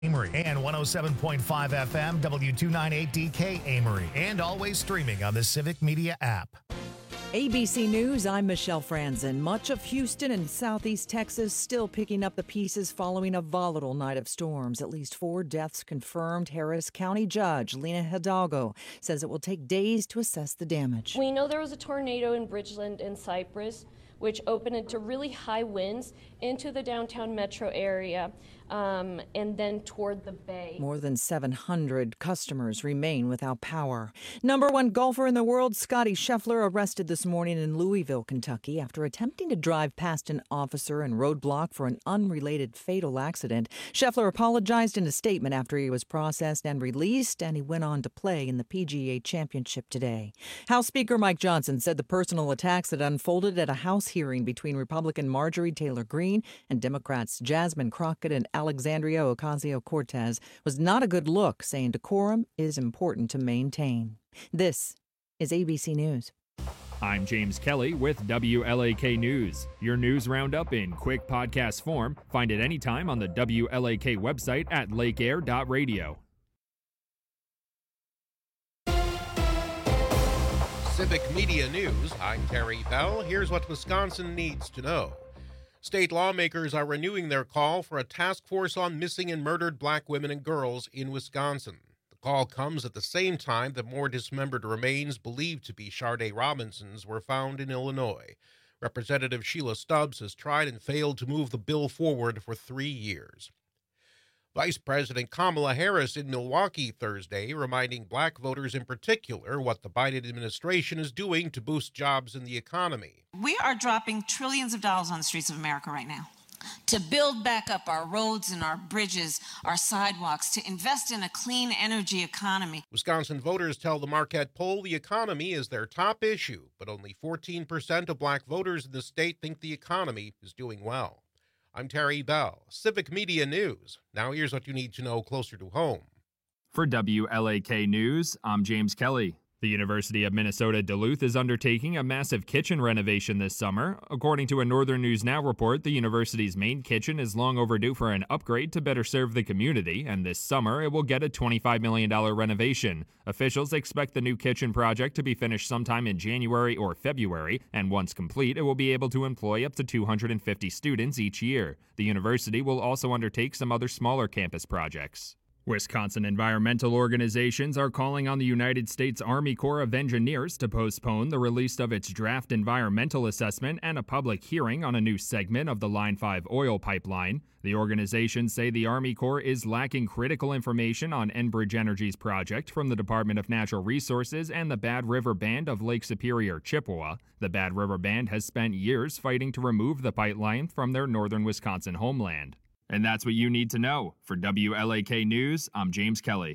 Amory and 107.5 FM W298DK Amory, and always streaming on the Civic Media app. ABC News, I'm Michelle Franzen. Much of Houston and southeast Texas still picking up the pieces following a volatile night of storms. At least 4 deaths confirmed. Harris County Judge Lena Hidalgo says it will take days to assess the damage. We know there was a tornado in Bridgeland and Cypress, which opened into really high winds into the downtown metro area. And then toward the bay. More than 700 customers remain without power. Number 1 golfer in the world, Scottie Scheffler, arrested this morning in Louisville, Kentucky, after attempting to drive past an officer and roadblock for an unrelated fatal accident. Scheffler apologized in a statement after he was processed and released, and he went on to play in the PGA Championship today. House Speaker Mike Johnson said the personal attacks that unfolded at a House hearing between Republican Marjorie Taylor Greene and Democrats Jasmine Crockett and Alexandria Ocasio-Cortez was not a good look, saying decorum is important to maintain. This is ABC News. I'm James Kelly with WLAK News. Your news roundup in quick podcast form. Find it anytime on the WLAK website at lakeair.radio. Civic Media News, I'm Terry Bell. Here's what Wisconsin needs to know. State lawmakers are renewing their call for a task force on missing and murdered black women and girls in Wisconsin. The call comes at the same time that more dismembered remains believed to be Sharday Robinson's were found in Illinois. Representative Sheila Stubbs has tried and failed to move the bill forward for 3 years. Vice President Kamala Harris in Milwaukee Thursday, reminding black voters in particular what the Biden administration is doing to boost jobs in the economy. We are dropping trillions of dollars on the streets of America right now to build back up our roads and our bridges, our sidewalks, to invest in a clean energy economy. Wisconsin voters tell the Marquette poll the economy is their top issue, but only 14% of black voters in the state think the economy is doing well. I'm Terry Bell, Civic Media News. Now here's what you need to know closer to home. For WLAK News, I'm James Kelly. The University of Minnesota Duluth is undertaking a massive kitchen renovation this summer. According to a Northern News Now report, the university's main kitchen is long overdue for an upgrade to better serve the community, and this summer it will get a $25 million renovation. Officials expect the new kitchen project to be finished sometime in January or February, and once complete, it will be able to employ up to 250 students each year. The university will also undertake some other smaller campus projects. Wisconsin environmental organizations are calling on the United States Army Corps of Engineers to postpone the release of its draft environmental assessment and a public hearing on a new segment of the Line 5 oil pipeline. The organizations say the Army Corps is lacking critical information on Enbridge Energy's project from the Department of Natural Resources and the Bad River Band of Lake Superior, Chippewa. The Bad River Band has spent years fighting to remove the pipeline from their northern Wisconsin homeland. And that's what you need to know. For WLAK News, I'm James Kelly.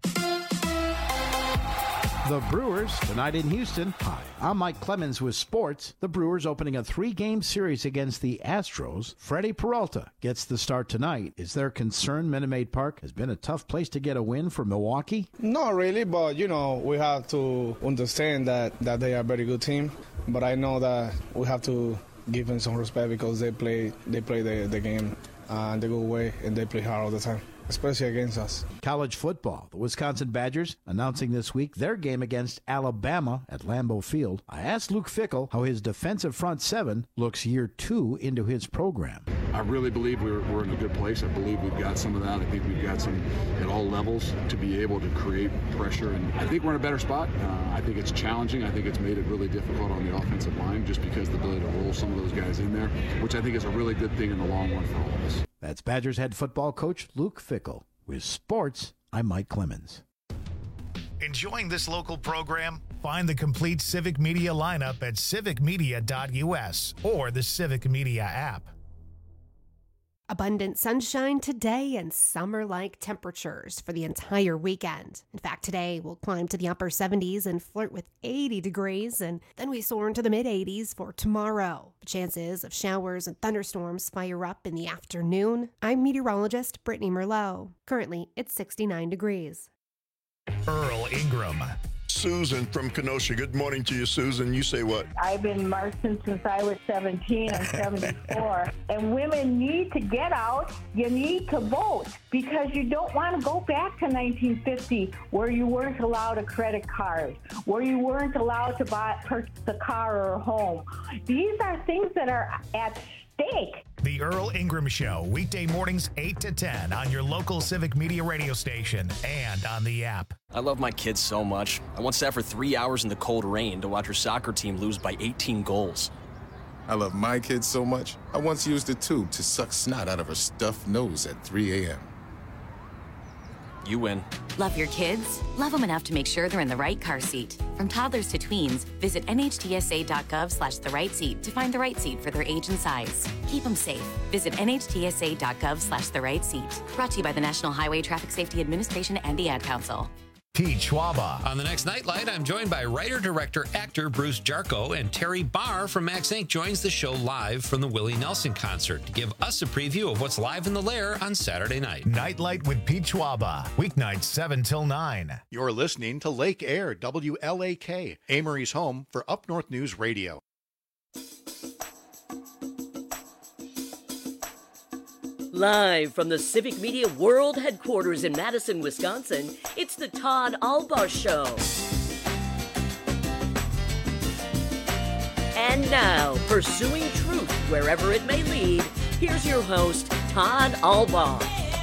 The Brewers, tonight in Houston. Hi, I'm Mike Clemens with sports. The Brewers opening a 3-game series against the Astros. Freddie Peralta gets the start tonight. Is there concern Minute Maid Park has been a tough place to get a win for Milwaukee? Not really, but, we have to understand that they are a very good team. But I know that we have to give them some respect because they play the game and they go away and they play hard all the time, especially against us. College football. The Wisconsin Badgers announcing this week their game against Alabama at Lambeau Field. I asked Luke Fickell how his defensive front seven looks year 2 into his program. I really believe we're in a good place. I believe we've got some of that. I think we've got some at all levels to be able to create pressure. And I think we're in a better spot. I think it's challenging. I think it's made it really difficult on the offensive line just because the ability to roll some of those guys in there, which I think is a really good thing in the long run for all of us. That's Badgers head football coach Luke Fickell. With sports, I'm Mike Clemens. Enjoying this local program? Find the complete Civic Media lineup at civicmedia.us or the Civic Media app. Abundant sunshine today and summer-like temperatures for the entire weekend. In fact, today we'll climb to the upper 70s and flirt with 80 degrees, and then we soar into the mid-80s for tomorrow. The chances of showers and thunderstorms fire up in the afternoon. I'm meteorologist Brittany Merlot. Currently, it's 69 degrees. Earl Ingram. Susan from Kenosha. Good morning to you, Susan. You say what? I've been marching since I was 17. I'm 74. And women need to get out. You need to vote because you don't want to go back to 1950 where you weren't allowed a credit card, where you weren't allowed to purchase a car or a home. These are things that are at stake. The Earl Ingram Show, weekday mornings 8 to 10 on your local Civic Media radio station and on the app. I love my kids so much. I once sat for 3 hours in the cold rain to watch her soccer team lose by 18 goals. I love my kids so much, I once used a tube to suck snot out of her stuffed nose at 3 a.m. You win. Love your kids? Love them enough to make sure they're in the right car seat. From toddlers to tweens, visit nhtsa.gov/the right seat to find the right seat for their age and size. Keep them safe. Visit nhtsa.gov/the right seat. Brought to you by the National Highway Traffic Safety Administration and the Ad Council. Pete Schwaba. On the next Nightlight, I'm joined by writer, director, actor Bruce Jarko, and Terry Barr from Max Inc. joins the show live from the Willie Nelson concert to give us a preview of what's live in the Lair on Saturday night. Nightlight with Pete Schwaba, weeknights 7 till 9. You're listening to Lake Air, WLAK, Amory's home for Up North News Radio. Live from the Civic Media World Headquarters in Madison, Wisconsin, it's the Todd Albaugh Show. And now, pursuing truth wherever it may lead, here's your host, Todd Albaugh.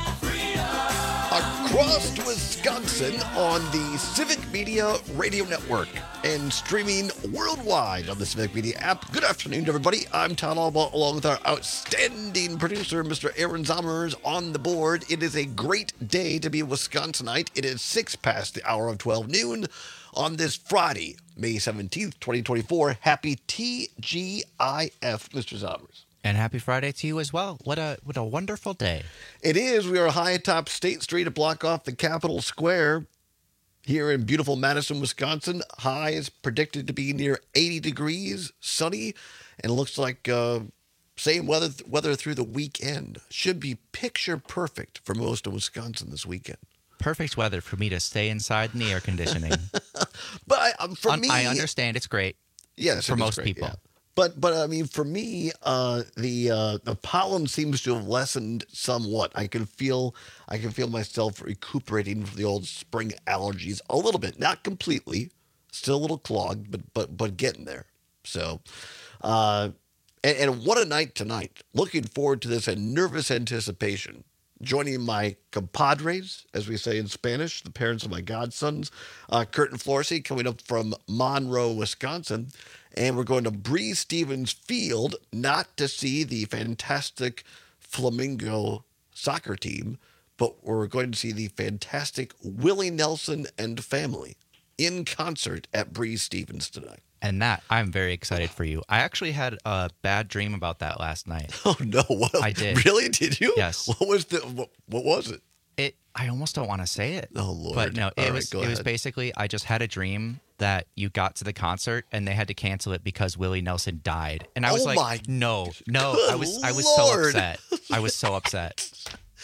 Across Wisconsin on the Civic Media Radio Network and streaming worldwide on the Civic Media app. Good afternoon, everybody. I'm Todd Albaugh, along with our outstanding producer, Mr. Aaron Zommers, on the board. It is a great day to be a Wisconsinite. It is 6 past the hour of 12 noon on this Friday, May 17th, 2024. Happy TGIF, Mr. Zommers. And happy Friday to you as well. What a wonderful day. It is. We are high atop State Street, a block off the Capitol Square here in beautiful Madison, Wisconsin. High is predicted to be near 80 degrees, sunny, and looks like same weather through the weekend. Should be picture perfect for most of Wisconsin this weekend. Perfect weather for me to stay inside in the air conditioning. But for me, I understand it's great. Yes, for most great, people. Yeah. But I mean, for me, the pollen seems to have lessened somewhat. I can feel myself recuperating from the old spring allergies a little bit, not completely, still a little clogged, but getting there. So, and what a night tonight! Looking forward to this in nervous anticipation. Joining my compadres, as we say in Spanish, the parents of my godsons, Kurt and Florcy, coming up from Monroe, Wisconsin. And we're going to Breese Stevens Field, not to see the fantastic Flamingo soccer team, but we're going to see the fantastic Willie Nelson and family in concert at Breese Stevens tonight. And that, I'm very excited for you. I actually had a bad dream about that last night. Oh, no. What? I did. Really? Did you? Yes. What was it? I almost don't want to say it. Oh, Lord. But no, it was ahead. basically, I just had a dream that you got to the concert and they had to cancel it because Willie Nelson died. And I was no. I was so upset. I was so upset.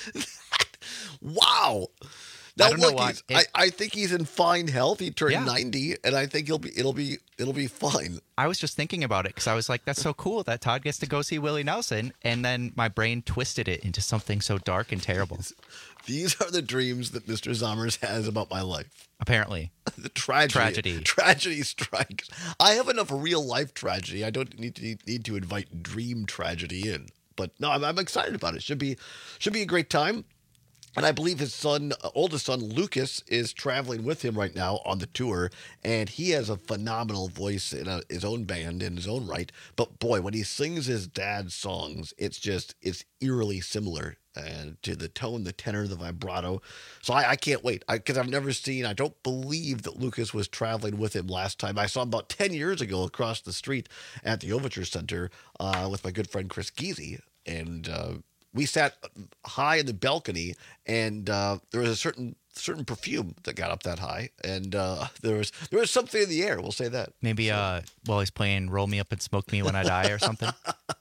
Wow. Now, I don't know why. I think he's in fine health. He turned 90, and I think it'll be fine. I was just thinking about it because I was like, that's so cool that Todd gets to go see Willie Nelson. And then my brain twisted it into something so dark and terrible. These are the dreams that Mr. Zommers has about my life. Apparently. The tragedy strikes. I have enough real life tragedy. I don't need to invite dream tragedy in. But no, I'm excited about it. Should be a great time. And I believe his oldest son, Lucas, is traveling with him right now on the tour. And he has a phenomenal voice in his own band in his own right. But boy, when he sings his dad's songs, it's eerily similar to the tone, the tenor, the vibrato. So I can't wait. Because I don't believe that Lucas was traveling with him last time. I saw him about 10 years ago across the street at the Overture Center with my good friend Chris Giese. And we sat high in the balcony, and there was a certain certain perfume that got up that high, and there was something in the air. We'll say that. Maybe while he's playing "Roll Me Up and Smoke Me When I Die" or something.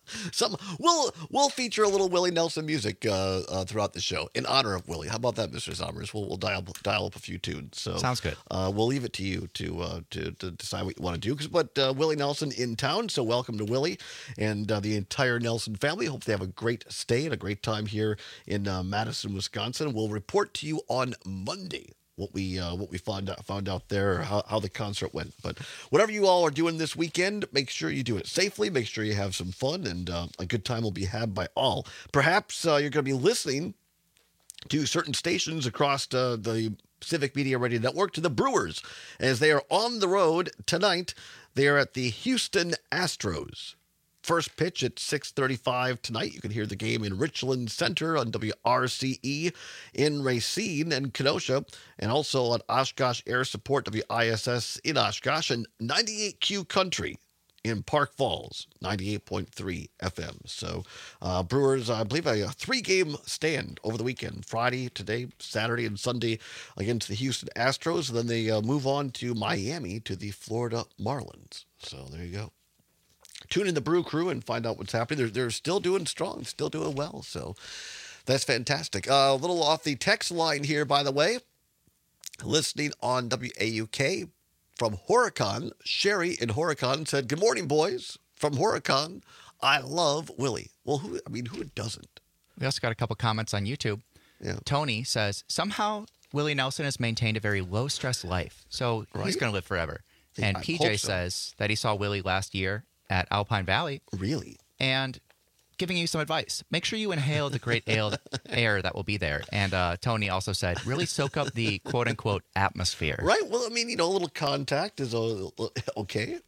We'll feature a little Willie Nelson music throughout the show in honor of Willie. How about that, Mr. Sommers? We'll dial up a few tunes. So sounds good. We'll leave it to you to decide what you want to do. But Willie Nelson in town, so welcome to Willie and the entire Nelson family. Hope they have a great stay and a great time here in Madison, Wisconsin. We'll report to you on Monday what we found out there, how the concert went. But whatever you all are doing this weekend, make sure you do it safely. Make sure you have some fun, and a good time will be had by all. Perhaps you're going to be listening to certain stations across the Civic Media Radio Network, to the Brewers, as they are on the road tonight. They are at the Houston Astros. First pitch at 6:35 tonight. You can hear the game in Richland Center on WRCE in Racine and Kenosha, and also on Oshkosh Air Support WISS in Oshkosh, and 98Q Country in Park Falls, 98.3 FM. So Brewers, I believe, a 3-game stand over the weekend. Friday, today, Saturday, and Sunday against the Houston Astros. And then they move on to Miami to the Florida Marlins. So there you go. Tune in the Brew Crew and find out what's happening. They're still doing strong, still doing well. So that's fantastic. A little off the text line here, by the way. Listening on WAUK from Horicon. Sherry in Horicon said, "Good morning, boys. From Horicon, I love Willie." Well, who doesn't? We also got a couple comments on YouTube. Yeah. Tony says, somehow Willie Nelson has maintained a very low-stress life, so he's going to live forever. And PJ says that he saw Willie last year at Alpine Valley. Really? And giving you some advice. Make sure you inhale the great air that will be there. And Tony also said, really soak up the quote-unquote atmosphere. Right. Well, I mean, a little contact is okay.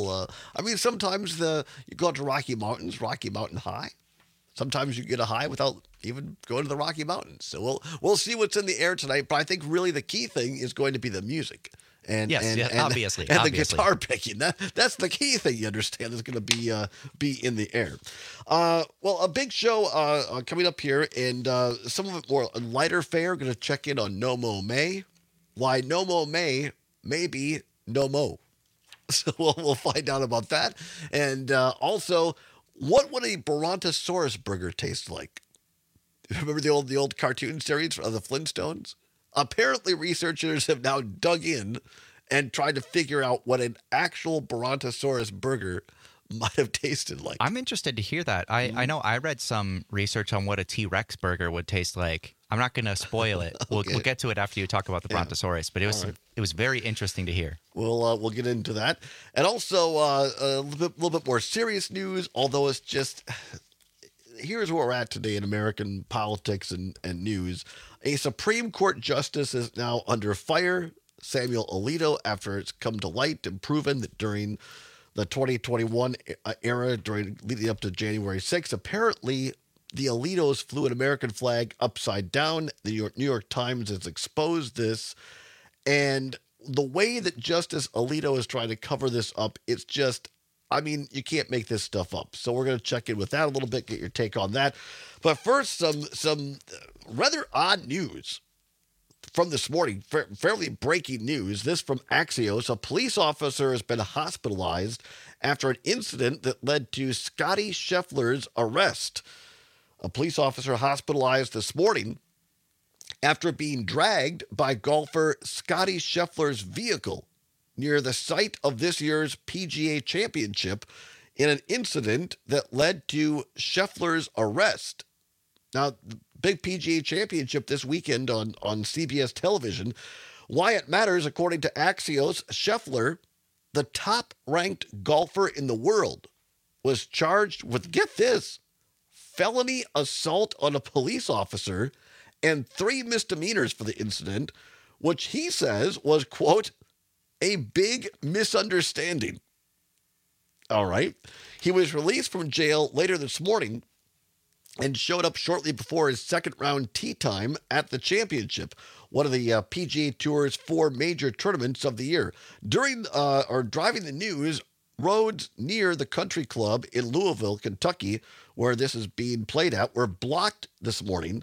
Sometimes you go out to Rocky Mountains, Rocky Mountain High. Sometimes you get a high without even going to the Rocky Mountains. So we'll see what's in the air tonight. But I think really the key thing is going to be the music. Obviously. The guitar picking. That's the key thing, you understand, is going to be in the air. Well, a big show coming up here, and some of it more lighter fare. Going to check in on No Mo May. Why No Mo May may be No Mo. So we'll find out about that. And also, what would a Brontosaurus burger taste like? Remember the old cartoon series of the Flintstones? Apparently, researchers have now dug in and tried to figure out what an actual Brontosaurus burger might have tasted like. I'm interested to hear that. I know I read some research on what a T-Rex burger would taste like. I'm not going to spoil it. We'll get to it after you talk about the Brontosaurus, but it was very interesting to hear. We'll get into that. And also a little bit more serious news, although it's just... Here's where we're at today in American politics and news. A Supreme Court justice is now under fire, Samuel Alito, after it's come to light and proven that during the 2021 era, leading up to January 6th, apparently the Alitos flew an American flag upside down. The New York Times has exposed this. And the way that Justice Alito is trying to cover this up, it's just... I mean, you can't make this stuff up. So we're going to check in with that a little bit, get your take on that. But first, some rather odd news from this morning, fairly breaking news. This from Axios. A police officer has been hospitalized after an incident that led to Scotty Scheffler's arrest. A police officer hospitalized this morning after being dragged by golfer Scotty Scheffler's vehicle near the site of this year's PGA Championship in an incident that led to Scheffler's arrest. Now, the big PGA Championship this weekend on CBS television. Why it matters, according to Axios, Scheffler, the top-ranked golfer in the world, was charged with, get this, felony assault on a police officer and 3 misdemeanors for the incident, which he says was, quote, a big misunderstanding. All right. He was released from jail later this morning and showed up shortly before his second round tee time at the championship, one of the PGA Tour's 4 major tournaments of the year. Driving the news, roads near the country club in Louisville, Kentucky, where this is being played at, were blocked this morning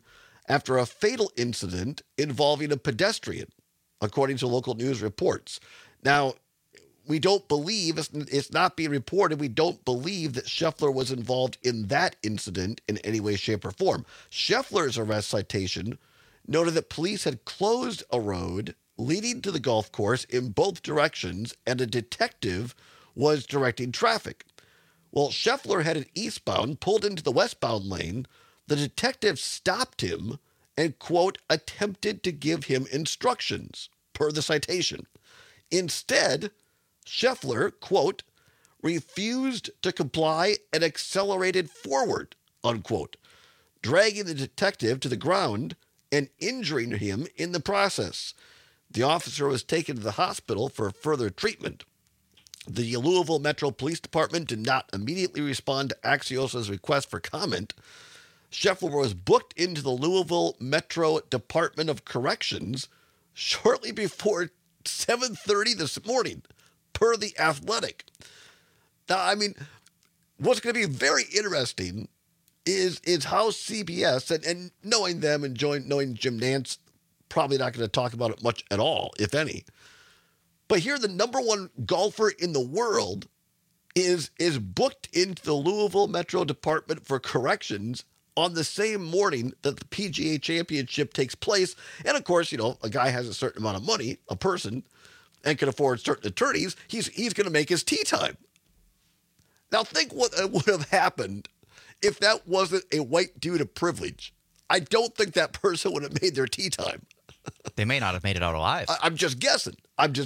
after a fatal incident involving a pedestrian, according to local news reports. Now, we don't believe, it's not being reported, we don't believe that Scheffler was involved in that incident in any way, shape, or form. Scheffler's arrest citation noted that police had closed a road leading to the golf course in both directions, and a detective was directing traffic. Well, Scheffler headed eastbound, pulled into the westbound lane. The detective stopped him and, quote, attempted to give him instructions, per the citation. Instead, Scheffler, quote, refused to comply and accelerated forward, unquote, dragging the detective to the ground and injuring him in the process. The officer was taken to the hospital for further treatment. The Louisville Metro Police Department did not immediately respond to Axios' request for comment. Scheffler was booked into the Louisville Metro Department of Corrections shortly before 7:30 this morning, per The Athletic. Now, I mean, what's going to be very interesting is how CBS, and knowing them and knowing Jim Nantz, probably not going to talk about it much at all, if any. But here, the number one golfer in the world is booked into the Louisville Metro Department for Corrections on the same morning that the PGA Championship takes place. And of course, you know, a guy has a certain amount of money, a person, and can afford certain attorneys. He's going to make his tee time. Now think what would have happened if that wasn't a white dude of privilege. I don't think that person would have made their tee time. They may not have made it out alive. I'm just guessing.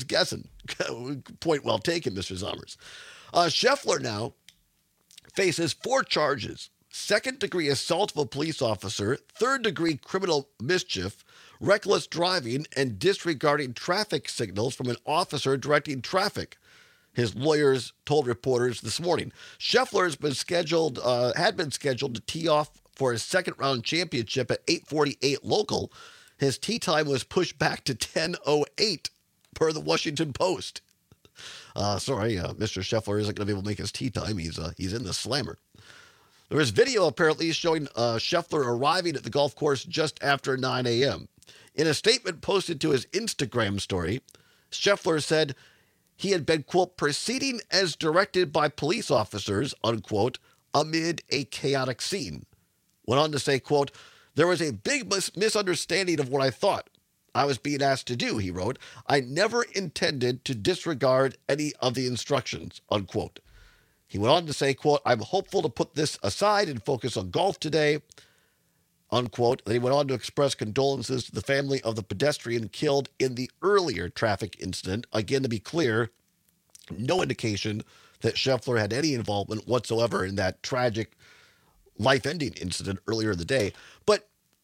Point well taken, Mr. Zommers. Scheffler now faces 4 charges: second-degree assault of a police officer, third-degree criminal mischief, reckless driving, and disregarding traffic signals from an officer directing traffic, his lawyers told reporters this morning. Scheffler had been scheduled to tee off for his second-round championship at 8:48 local. His tee time was pushed back to 10:08, per the Washington Post. Mr. Scheffler isn't going to be able to make his tee time. He's in the slammer. There is video apparently showing Scheffler arriving at the golf course just after 9 a.m. In a statement posted to his Instagram story, Scheffler said he had been, quote, proceeding as directed by police officers, unquote, amid a chaotic scene. Went on to say, quote, there was a big misunderstanding of what I thought I was being asked to do, he wrote. I never intended to disregard any of the instructions, unquote. He went on to say, quote, I'm hopeful to put this aside and focus on golf today, unquote. Then he went on to express condolences to the family of the pedestrian killed in the earlier traffic incident. Again, to be clear, no indication that Scheffler had any involvement whatsoever in that tragic life-ending incident earlier in the day. But,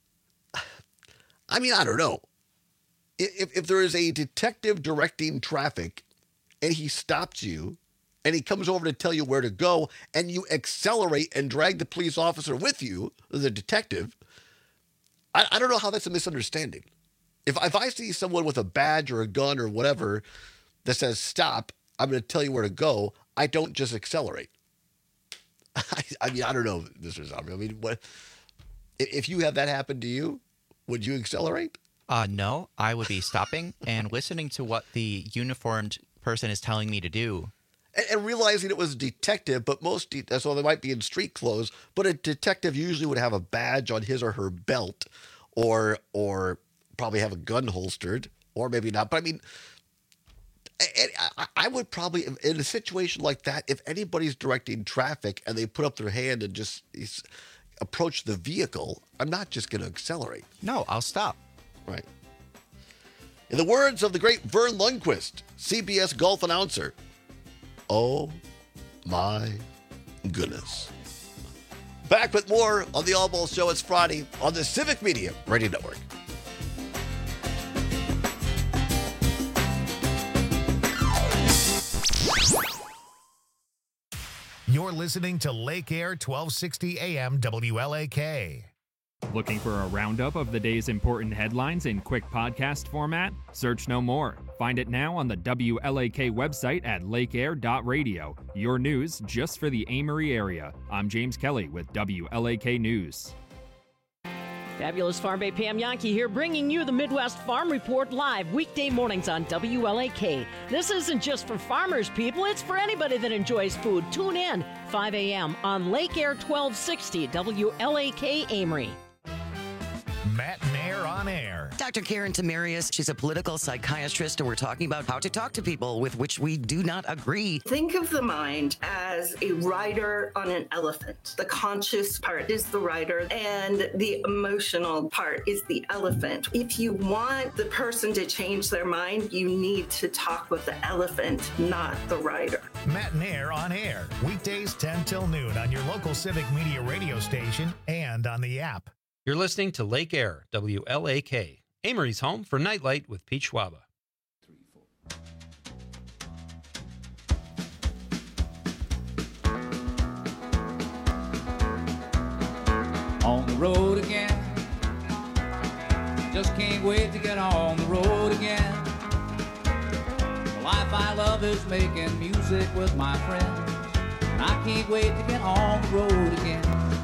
I mean, I don't know. If there is a detective directing traffic and he stops you and he comes over to tell you where to go and you accelerate and drag the police officer with you, the detective, I don't know how that's a misunderstanding. If I see someone with a badge or a gun or whatever that says stop, I'm going to tell you where to go, I don't just accelerate. I mean, I don't know, Mr. Zombie. I mean, what if you have that happen to you? Would you accelerate? No, I would be stopping and listening to what the uniformed person is telling me to do. And realizing it was a detective, but so they might be in street clothes, but a detective usually would have a badge on his or her belt or probably have a gun holstered, or maybe not. But I mean, I would probably, in a situation like that, if anybody's directing traffic and they put up their hand and just approach the vehicle, I'm not just going to accelerate. No, I'll stop. Right. In the words of the great Vern Lundquist, CBS golf announcer, oh my goodness. Back with more on the All Ball Show. It's Friday on the Civic Media Radio Network. You're listening to Lake Air 1260 AM WLAK. Looking for a roundup of the day's important headlines in quick podcast format? Search no more. Find it now on the WLAK website at lakeair.radio. Your news just for the Amory area. I'm James Kelly with WLAK News. Fabulous Farm Bay Pam Yankee here, bringing you the Midwest Farm Report live weekday mornings on WLAK. This isn't just for farmers, people. It's for anybody that enjoys food. Tune in 5 a.m. on Lake Air 1260 WLAK Amory. Matt Nair on air. Dr. Karen Tamarius, she's a political psychiatrist, and we're talking about how to talk to people with which we do not agree. Think of the mind as a rider on an elephant. The conscious part is the rider, and the emotional part is the elephant. If you want the person to change their mind, you need to talk with the elephant, not the rider. Matt Nair on air, weekdays 10 till noon on your local Civic Media radio station and on the app. You're listening to Lake Air, WLAK, Amory's home for Nightlight with Pete Schwaba. On the road again, just can't wait to get on the road again. The life I love is making music with my friends, and I can't wait to get on the road again.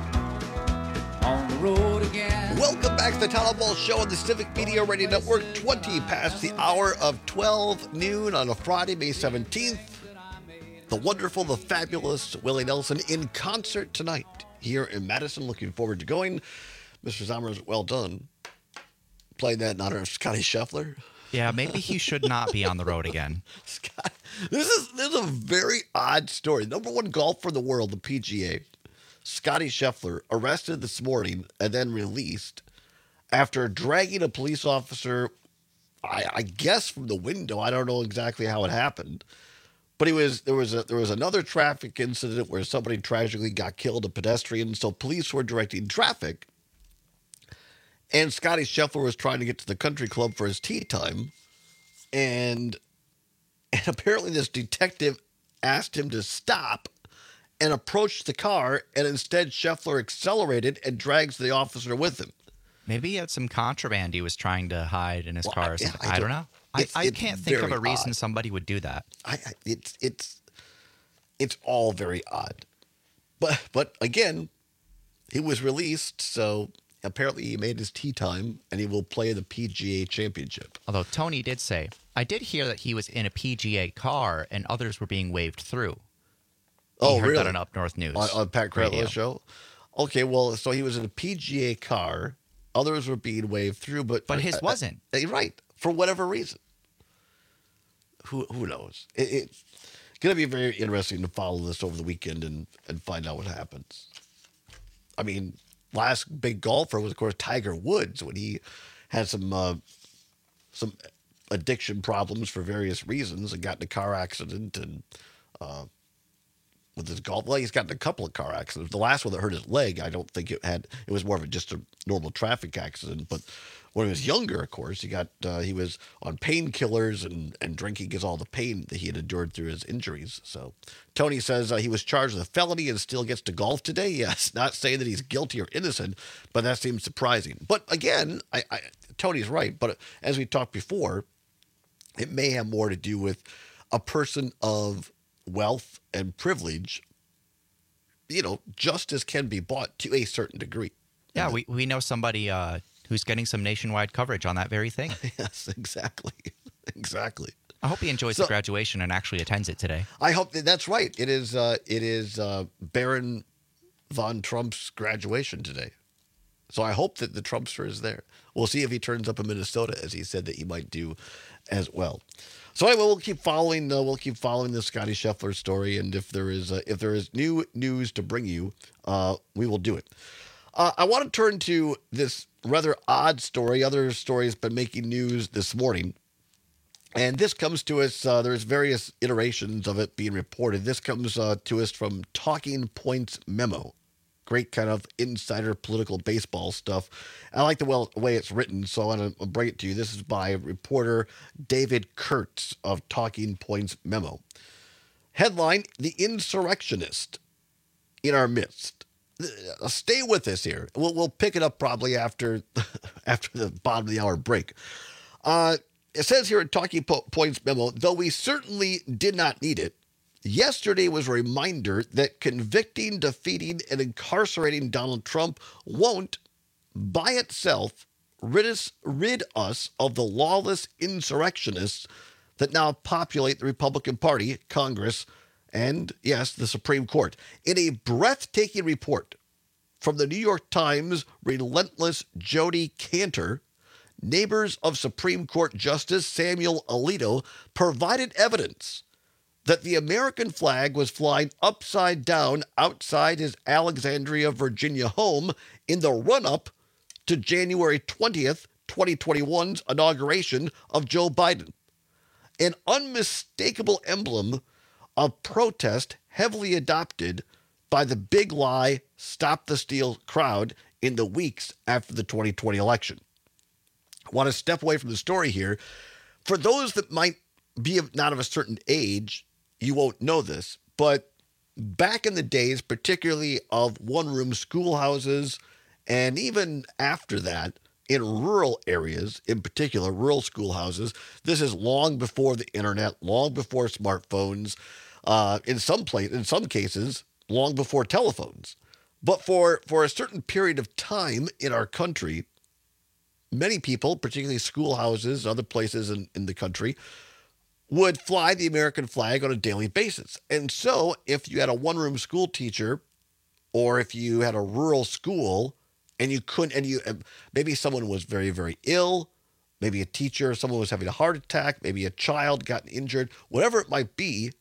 On the road again. Welcome back to the Town Ball Show on the Civic Media Radio Network. 20 past the hour of 12 noon on a Friday, May 17th. The wonderful, the fabulous Willie Nelson in concert tonight here in Madison. Looking forward to going. Mr. Zommers, well done. Playing that in honor of Scotty Scheffler. Yeah, maybe he should not be on the road again. Scott, this is a very odd story. Number one golfer in the world, the PGA. Scotty Scheffler, arrested this morning and then released after dragging a police officer, I guess, from the window. I don't know exactly how it happened, but there was another traffic incident where somebody tragically got killed, a pedestrian. So police were directing traffic, and Scotty Scheffler was trying to get to the country club for his tee time, and apparently this detective asked him to stop and approached the car, and instead Scheffler accelerated and drags the officer with him. Maybe he had some contraband he was trying to hide in his car. I don't know. I can't think of a reason somebody would do that. It's all very odd. But again, he was released, so apparently he made his tee time, and he will play the PGA Championship. Although Tony did say, I did hear that he was in a PGA car and others were being waved through. Oh, heard really? that on Up North News. On Pat Cradlow's show? Okay, well, so he was in a PGA car. Others were being waved through, but his wasn't. Right, for whatever reason. Who knows? It's going to be very interesting to follow this over the weekend and find out what happens. I mean, last big golfer was, of course, Tiger Woods, when he had some addiction problems for various reasons and got in a car accident and with his golf. Well, he's gotten a couple of car accidents. The last one that hurt his leg, I don't think it was more of just a normal traffic accident. But when he was younger, of course, he was on painkillers and drinking is all the pain that he had endured through his injuries. So Tony says he was charged with a felony and still gets to golf today. Yes, not saying that he's guilty or innocent, but that seems surprising. But again, Tony's right. But as we talked before, it may have more to do with a person of wealth and privilege. Justice can be bought to a certain degree. Yeah, we know somebody who's getting some nationwide coverage on that very thing. Yes, exactly. Exactly. I hope he enjoys the graduation and actually attends it today. I hope that's right. It is Baron von Trump's graduation today. So I hope that the Trumpster is there. We'll see if he turns up in Minnesota, as he said that he might do as well. So anyway, we'll keep following the Scotty Scheffler story, and if there is new news to bring you, we will do it. I want to turn to this rather odd story. Other stories been making news this morning, and this comes to us. There's various iterations of it being reported. This comes to us from Talking Points Memo. Great kind of insider political baseball stuff. I like the way it's written, so I want to bring it to you. This is by reporter David Kurtz of Talking Points Memo. Headline: The Insurrectionist in Our Midst. Stay with us here. We'll pick it up probably after the bottom of the hour break. It says here at Talking Points Memo, though we certainly did not need it, yesterday was a reminder that convicting, defeating, and incarcerating Donald Trump won't by itself rid us of the lawless insurrectionists that now populate the Republican Party, Congress, and, yes, the Supreme Court. In a breathtaking report from the New York Times' relentless Jodi Kantor, neighbors of Supreme Court Justice Samuel Alito provided evidence that the American flag was flying upside down outside his Alexandria, Virginia home in the run-up to January 20th, 2021's inauguration of Joe Biden. An unmistakable emblem of protest heavily adopted by the big lie, Stop the Steal crowd in the weeks after the 2020 election. I want to step away from the story here. For those that might be not of a certain age, you won't know this, but back in the days, particularly of one-room schoolhouses, and even after that, in rural areas, in particular, rural schoolhouses, this is long before the internet, long before smartphones, in some cases, long before telephones. But for a certain period of time in our country, many people, particularly schoolhouses, other places in the country, would fly the American flag on a daily basis. And so if you had a one-room school teacher, or if you had a rural school, and you couldn't, and maybe someone was very, very ill, maybe a teacher, someone was having a heart attack, maybe a child got injured, whatever it might be,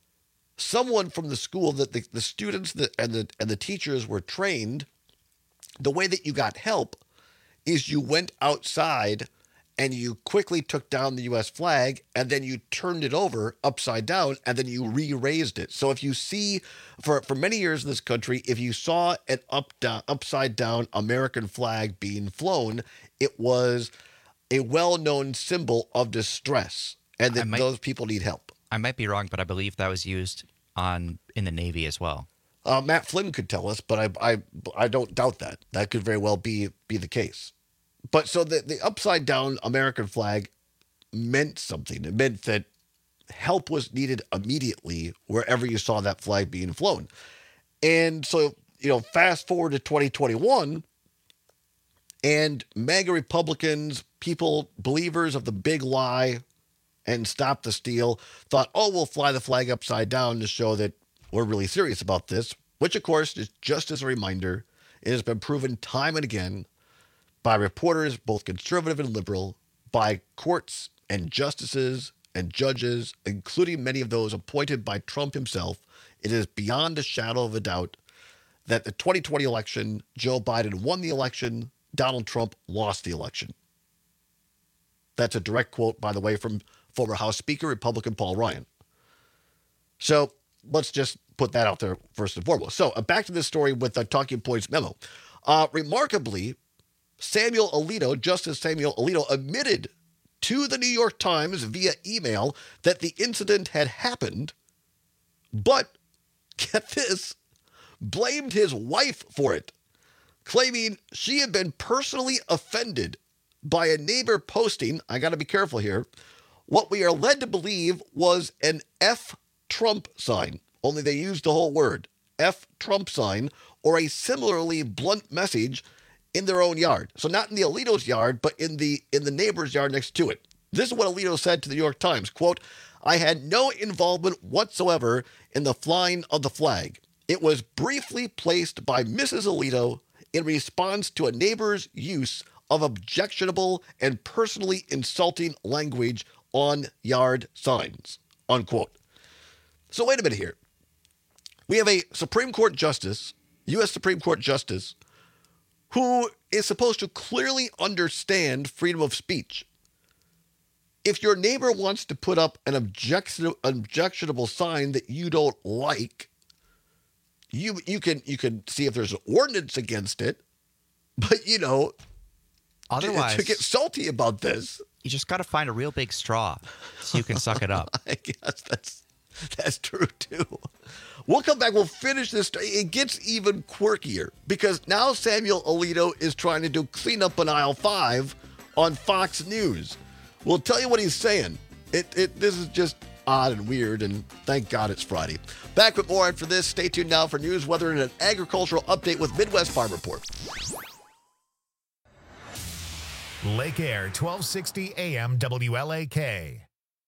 someone from the school, that the students and the teachers were trained, the way that you got help is you went outside and you quickly took down the U.S. flag, and then you turned it over upside down, and then you re-raised it. So if you see, for many years in this country, if you saw an upside down American flag being flown, it was a well-known symbol of distress, and that those people need help. I might be wrong, but I believe that was used in the Navy as well. Matt Flynn could tell us, but I don't doubt that. That could very well be the case. But so the upside down American flag meant something. It meant that help was needed immediately wherever you saw that flag being flown. And so, fast forward to 2021, and MAGA Republicans, people, believers of the big lie and Stop the Steal, thought, we'll fly the flag upside down to show that we're really serious about this, which, of course, is just as a reminder, it has been proven time and again by reporters, both conservative and liberal, by courts and justices and judges, including many of those appointed by Trump himself. It is beyond a shadow of a doubt that the 2020 election, Joe Biden won the election, Donald Trump lost the election. That's a direct quote, by the way, from former House Speaker, Republican Paul Ryan. So let's just put that out there first and foremost. So back to this story with the Talking Points memo. Remarkably, Justice Samuel Alito admitted to the New York Times via email that the incident had happened, but, get this, blamed his wife for it, claiming she had been personally offended by a neighbor posting, I got to be careful here, what we are led to believe was an F Trump sign, only they used the whole word, F Trump sign, or a similarly blunt message in their own yard. So not in the Alito's yard, but in the neighbor's yard next to it. This is what Alito said to the New York Times, quote, "I had no involvement whatsoever in the flying of the flag. It was briefly placed by Mrs. Alito in response to a neighbor's use of objectionable and personally insulting language on yard signs," unquote. So wait a minute here. We have a Supreme Court justice, U.S. Supreme Court justice, who is supposed to clearly understand freedom of speech. If your neighbor wants to put up an objectionable sign that you don't like, you can see if there's an ordinance against it, but otherwise, to get salty about this, you just got to find a real big straw so you can suck it up. I guess that's true too. We'll come back. We'll finish this. It gets even quirkier because now Samuel Alito is trying to do cleanup on aisle 5 on Fox News. We'll tell you what he's saying. This is just odd and weird, and thank God it's Friday. Back with more after this. Stay tuned now for news, weather, and an agricultural update with Midwest Farm Report. Lake Air, 1260 AM WLAK.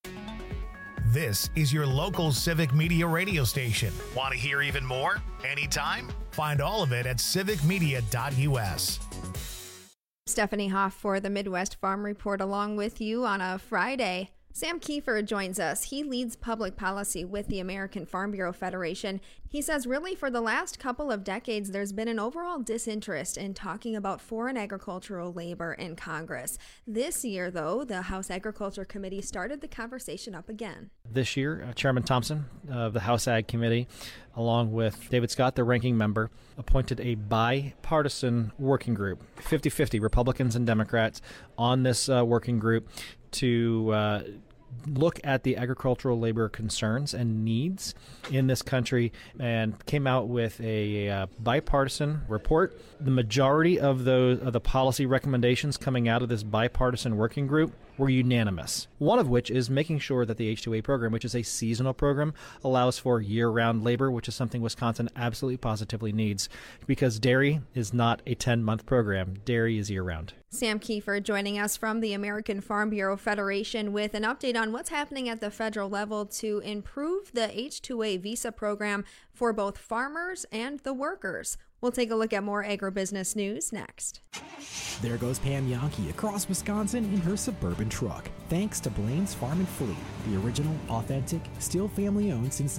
This is your local Civic Media radio station. Want to hear even more? Anytime? Find all of it at civicmedia.us. Stephanie Hoff for the Midwest Farm Report along with you on a Friday. Sam Kiefer joins us. He leads public policy with the American Farm Bureau Federation. He says really for the last couple of decades, there's been an overall disinterest in talking about foreign agricultural labor in Congress. This year, though, the House Agriculture Committee started the conversation up again. This year, Chairman Thompson of the House Ag Committee, along with David Scott, the ranking member, appointed a bipartisan working group, 50-50 Republicans and Democrats on this working group to look at the agricultural labor concerns and needs in this country, and came out with a bipartisan report. The majority of the policy recommendations coming out of this bipartisan working group were unanimous, one of which is making sure that the H-2A program, which is a seasonal program, allows for year-round labor, which is something Wisconsin absolutely positively needs, because dairy is not a 10-month program. Dairy is year-round. Sam Kiefer joining us from the American Farm Bureau Federation with an update on what's happening at the federal level to improve the H-2A visa program for both farmers and the workers. We'll take a look at more agribusiness news next. There goes Pam Yankee across Wisconsin in her Suburban truck, thanks to Blaine's Farm and Fleet, the original, authentic, still family-owned since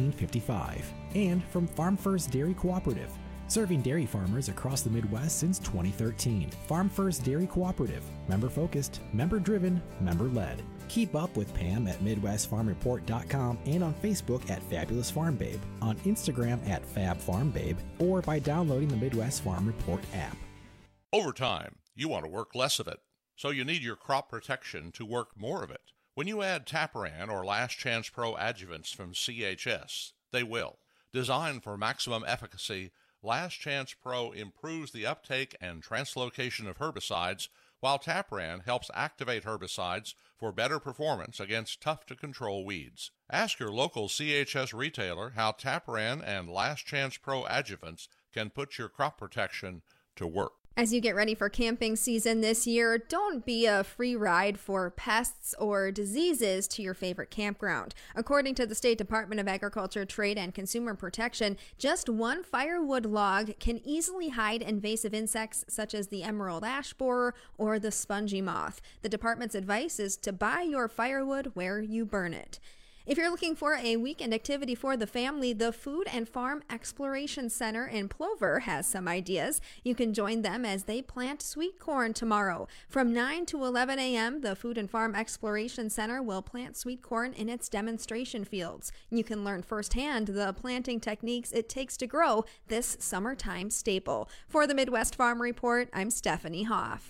1955. And from Farm First Dairy Cooperative, serving dairy farmers across the Midwest since 2013. Farm First Dairy Cooperative, member-focused, member-driven, member-led. Keep up with Pam at MidwestFarmReport.com and on Facebook at Fabulous Farm Babe, on Instagram at Fab Farm Babe, or by downloading the Midwest Farm Report app. Over time, you want to work less of it, so you need your crop protection to work more of it. When you add Tapran or Last Chance Pro adjuvants from CHS, they will. Designed for maximum efficacy, Last Chance Pro improves the uptake and translocation of herbicides, while Tapran helps activate herbicides for better performance against tough-to-control weeds. Ask your local CHS retailer how Tapran and Last Chance Pro adjuvants can put your crop protection to work. As you get ready for camping season this year, don't be a free ride for pests or diseases to your favorite campground. According to the State Department of Agriculture, Trade, and Consumer Protection, just one firewood log can easily hide invasive insects such as the emerald ash borer or the spongy moth. The department's advice is to buy your firewood where you burn it. If you're looking for a weekend activity for the family, the Food and Farm Exploration Center in Plover has some ideas. You can join them as they plant sweet corn tomorrow. From 9 to 11 a.m., the Food and Farm Exploration Center will plant sweet corn in its demonstration fields. You can learn firsthand the planting techniques it takes to grow this summertime staple. For the Midwest Farm Report, I'm Stephanie Hoff.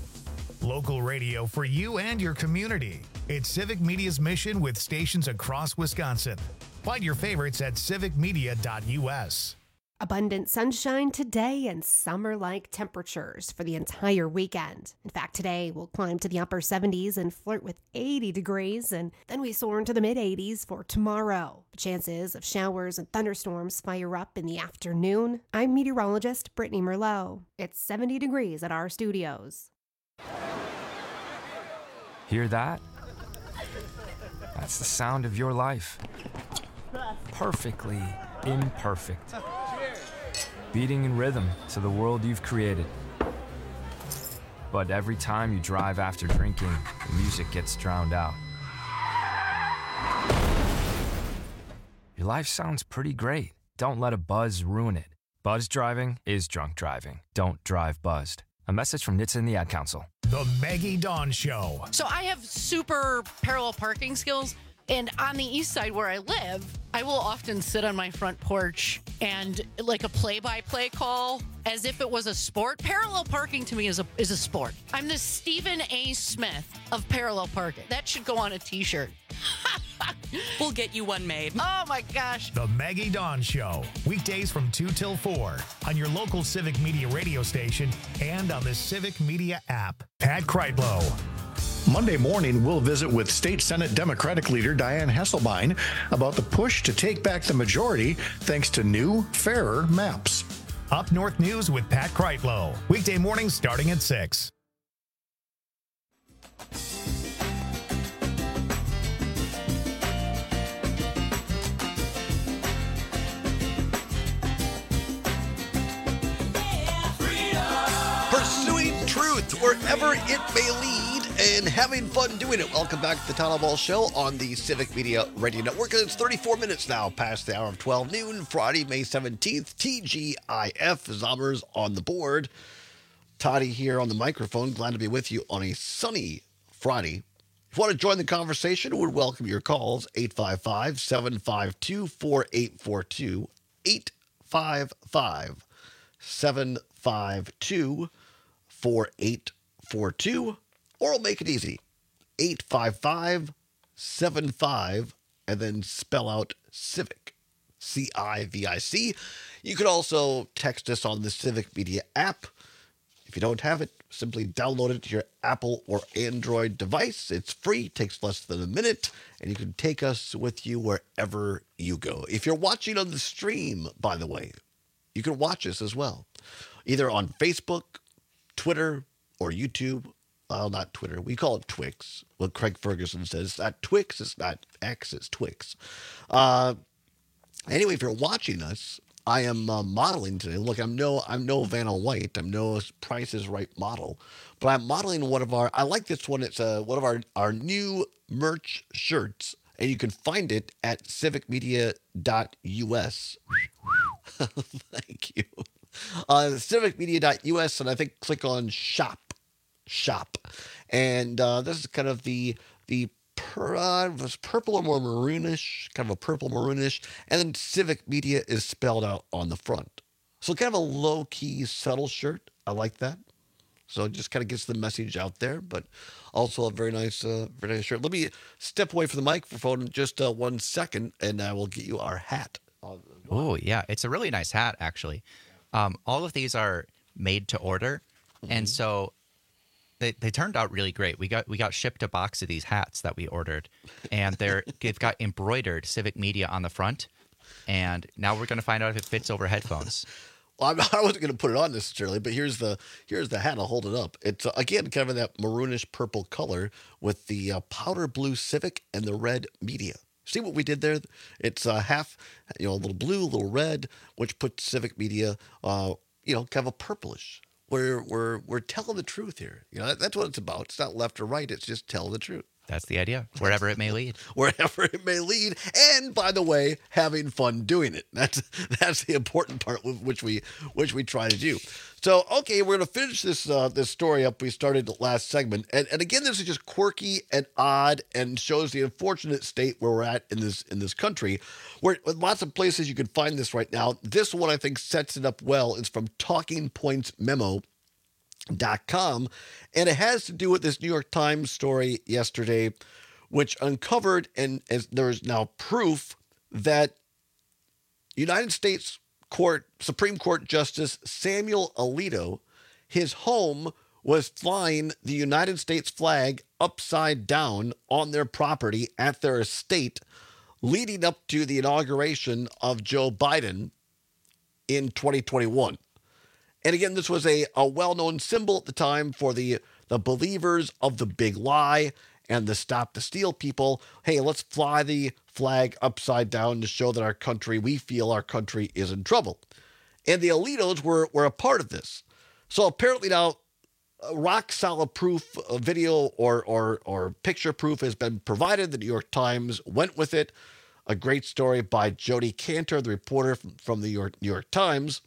Local radio for you and your community. It's Civic Media's mission with stations across Wisconsin. Find your favorites at civicmedia.us. Abundant sunshine today and summer-like temperatures for the entire weekend. In fact, today we'll climb to the upper 70s and flirt with 80 degrees, and then we soar into the mid-80s for tomorrow. The chances of showers and thunderstorms fire up in the afternoon. I'm meteorologist Brittany Merlot. It's 70 degrees at our studios. Hear that? That's the sound of your life. Perfectly imperfect. Beating in rhythm to the world you've created. But every time you drive after drinking, the music gets drowned out. Your life sounds pretty great. Don't let a buzz ruin it. Buzz driving is drunk driving. Don't drive buzzed. A message from NHTSA and the Ad Council. The Maggie Dawn Show. So I have super parallel parking skills, and on the east side where I live, I will often sit on my front porch and like a play-by-play call as if it was a sport. Parallel parking to me is a sport. I'm the Stephen A. Smith of parallel parking. That should go on a t-shirt. We'll get you one made. Oh my gosh. The Maggie Dawn Show. Weekdays from 2 till 4 on your local Civic Media radio station and on the Civic Media app. Pat Kreitlow. Monday morning, we'll visit with State Senate Democratic leader Dianne Hasselbein about the push to take back the majority thanks to new, fairer maps. Up North News with Pat Kreitlow. Weekday mornings starting at 6. it wherever it may lead and having fun doing it. Welcome back to the Todd Ball Show on the Civic Media Radio Network. It's 34 minutes now past the hour of 12 noon, Friday, May 17th. TGIF, Zommers on the board. Toddy here on the microphone. Glad to be with you on a sunny Friday. If you want to join the conversation, we would welcome your calls. 855-752-4842. 855-752-4842. Or we'll make it easy. 855-75 and then spell out Civic. C-I-V-I-C. You can also text us on the Civic Media app. If you don't have it, simply download it to your Apple or Android device. It's free, takes less than a minute, and you can take us with you wherever you go. If you're watching on the stream, by the way, you can watch us as well, either on Facebook, Twitter, or YouTube. Well, not Twitter. We call it Twix. What Craig Ferguson says, it's not Twix, it's not X, it's Twix. Anyway, if you're watching us, I am modeling today. Look, I'm no Vanna White. I'm no Price is Right model. But I'm modeling one of our, I like this one. It's one of our new merch shirts. And you can find it at civicmedia.us. Thank you. Civicmedia.us, and I think click on shop. And this is kind of the purple or more maroonish, kind of a purple maroonish, and then Civic Media is spelled out on the front. So kind of a low-key, subtle shirt. I like that. So it just kind of gets the message out there, but also a very nice shirt. Let me step away from the microphone in just 1 second, and I will get you our hat. Oh, yeah. It's a really nice hat, actually. All of these are made to order, and so they turned out really great. We got shipped a box of these hats that we ordered, and they've got embroidered Civic Media on the front, and now we're going to find out if it fits over headphones. Well, I wasn't going to put it on necessarily, but here's the hat. I'll hold it up. It's again kind of in that maroonish purple color with the powder blue Civic and the red Media. See what we did there? It's half, a little blue, a little red, which puts Civic Media, kind of a purplish. We're telling the truth here. That's what it's about. It's not left or right. It's just telling the truth. That's the idea. Wherever it may lead. Wherever it may lead. And by the way, having fun doing it. That's the important part which we try to do. So, okay, we're going to finish this story up we started the last segment. And again, this is just quirky and odd and shows the unfortunate state where we're at in this country. Where lots of places you can find this right now. This one I think sets it up well. It's from TalkingPointsMemo.com, and it has to do with this New York Times story yesterday, which uncovered, and there is now proof that United States Supreme Court Justice Samuel Alito, his home was flying the United States flag upside down on their property at their estate, leading up to the inauguration of Joe Biden in 2021. And again, this was a well-known symbol at the time for the believers of the big lie and the Stop the Steal people. Hey, let's fly the flag upside down to show that we feel our country is in trouble. And the Alitos were a part of this. So apparently now, rock-solid proof, video or picture proof has been provided. The New York Times went with it. A great story by Jody Cantor, the reporter from the New York Times.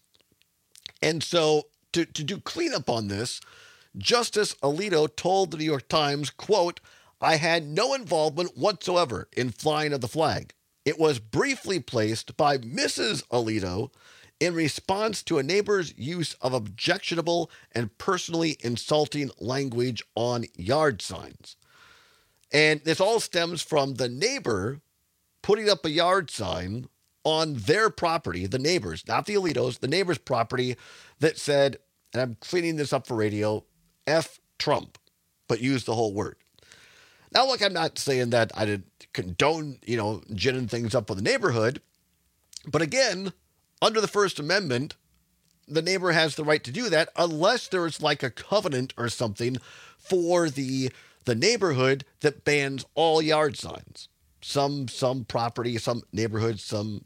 And so to do cleanup on this, Justice Alito told the New York Times, quote, "I had no involvement whatsoever in flying of the flag. It was briefly placed by Mrs. Alito in response to a neighbor's use of objectionable and personally insulting language on yard signs." And this all stems from the neighbor putting up a yard sign on their property, the neighbors, not the Alitos, the neighbor's property, that said, and I'm cleaning this up for radio, F Trump, but use the whole word. Now, look, I'm not saying that I did condone, ginning things up with the neighborhood, but again, under the First Amendment, the neighbor has the right to do that unless there's like a covenant or something for the neighborhood that bans all yard signs. Some property, some neighborhoods, some